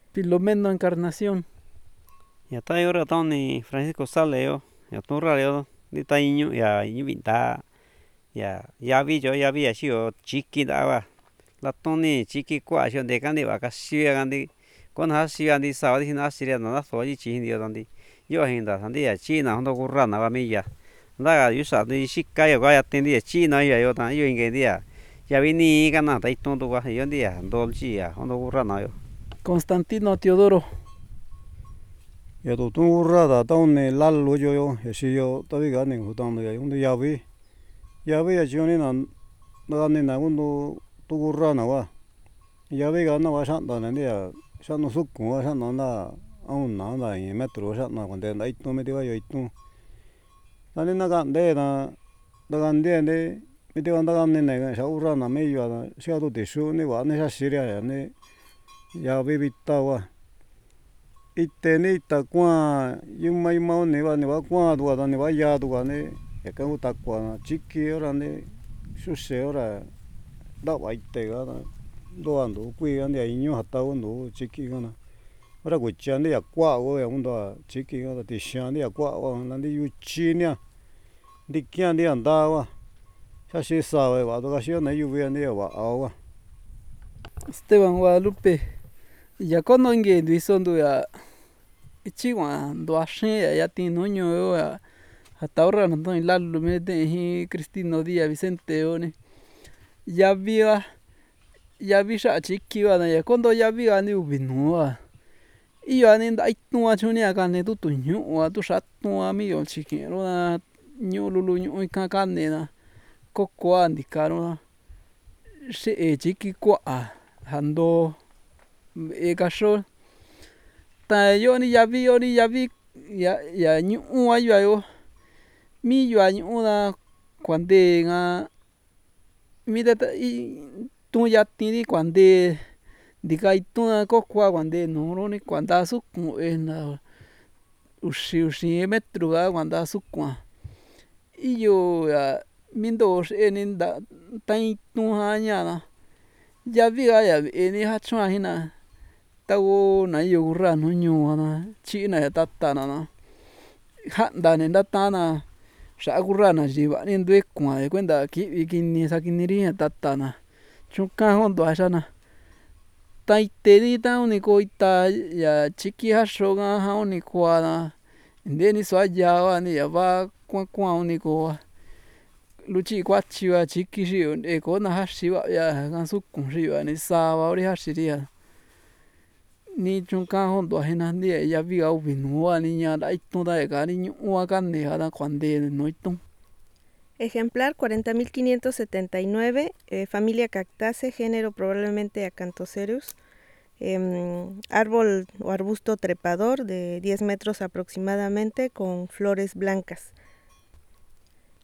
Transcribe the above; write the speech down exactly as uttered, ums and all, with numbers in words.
Filomeno Encarnación. Ya ta yo ratón ni Francisco Sale yo. Ya tu radio ni ta iño ya iño vinta. Ya ya vi yo ya vi así yo chiqui daba. La toni chiqui kwa yo de kandi va casi gandi. Con hasi gandi sa di na siria na so ji chi ndi gandi. Yo hinda sandi ya chi na hondo kurra na va mi ya. Ndaga yu sa di shika yo ga ya tendi ya chi na ya yo ta yo inge dia. Ya vini kana ta iton tu va yo ndi ya ndol chi ya hondo kurra na yo. Constantino Teodoro. Ya tu tu urra da ta un lal lo yo yo ya si yo ta vi ga ni hu ta no ya un ya vi ya vi ya chi ni na na ni na un tu urra na wa ya vi ga na wa shan da ni ya shan no su ku wa shan na na a un na na i metro shan na con de na itu me diga yo itu na ni na ga de na da ga de ne me diga da ga ni ne sha urra na me yo na sha tu de shu ni wa ne sha si ya ne ya vi vi ta wa ite ni ta kwa yuma yuma ni va ni va kwa tu va ni va ya tu va ni ya ka ta kwa chiqui ora ni su se ora da va ite ga na do ando kui ga ni iño hata undo chiqui ga na ora ku cha ni ya kwa o ya undo chiqui ga ti sha ni ya kwa o na ni yu chi ni di kya ni anda wa sha shi sa va do ga shi na yu vi ni va a wa Esteban Guadalupe. Ya kono inge nduisondo ya ichigua nduaxen ya ya tin nuño yo ya hasta ahora no estoy lalo me de hi Cristino Díaz Vicente one ya via ya vi sha chiki wa ya kondo ya vi ani ubinu wa iyo ani nda itua chuni aka ne tu tu nyu wa tu sha tu ami yo chiki ro na nyu lulu nyu ka ka ne na ko kwa ndikaro she e chiki kwa hando e ka sho ta yo ni ya vi yo ni ya vi ya ya nyu wa yo yo mi yo nyu na kuande nga mi da i tu ya ti ri kuande ndika itu na ko kwa kuande no ro ni kuanda su ku e na uxi uxi metro ga kuanda su kuan iyo ya mi ndo xe ni nda ta itu jan ña na ya vi ga ya e ni ja chuan jina tagu na yo urra nuño na chi na ta ta na na ja'nda ni nda ta na xra kurra na yiva ni ntue kuan kuenda ki'vi kini sa kini ri ta ta na chukan jondoa xa na ta ite ri ta uni ko ita ya chiki jaxo ka jan uni kua na nte ni sua ya ba ni ya va kuan kuan uni ko luchi kuachi ba chiki xi yo n'e ko na jaxi ba ya kasukun xi yo ni sa ba ri jaxi ri ya ni chunkan jondoa jina ntie ya vi ga uvi nua ni ña nda itu ta ka ni ñu'u ka ne ja na kuande nu itu. Ejemplar cuarenta mil quinientos setenta y nueve, eh, familia Cactaceae, género probablemente Acanthocerus, eh, árbol o arbusto trepador de diez metros aproximadamente con flores blancas.